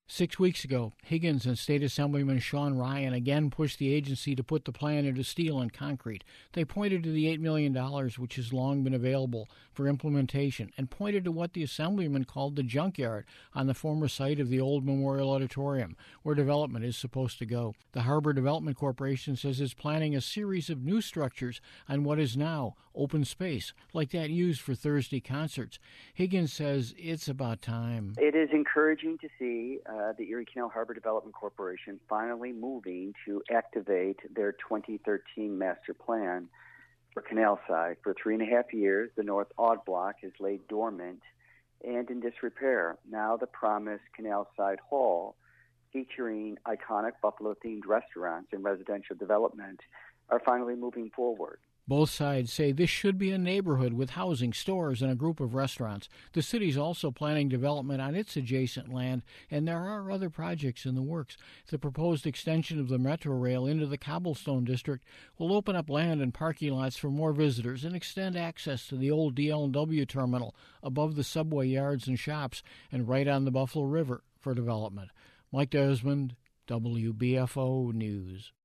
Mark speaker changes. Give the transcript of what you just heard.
Speaker 1: 6 weeks ago, Higgins and State Assemblyman Sean Ryan again pushed the agency to put the plan into steel and concrete. They pointed to the $8 million, which has long been available for implementation, and pointed to what the Assemblyman called the junkyard on the former site of the old Memorial Auditorium, where development is supposed to go. The Harbor Development Corporation says it's planning a series of new structures on what is now open space, like that used for Thursday concerts. Higgins says it's about time.
Speaker 2: It is encouraging to see the Erie Canal Harbor Development Corporation finally moving to activate their 2013 master plan for Canalside. For 3.5 years, the North Aud Block has laid dormant and in disrepair. Now the promised Canalside Hall, featuring iconic Buffalo-themed restaurants and residential development, are finally moving forward.
Speaker 1: Both sides say this should be a neighborhood with housing, stores, and a group of restaurants. The city's also planning development on its adjacent land, and there are other projects in the works. The proposed extension of the Metro Rail into the Cobblestone District will open up land and parking lots for more visitors and extend access to the old DL&W terminal above the subway yards and shops and right on the Buffalo River for development. Mike Desmond, WBFO News.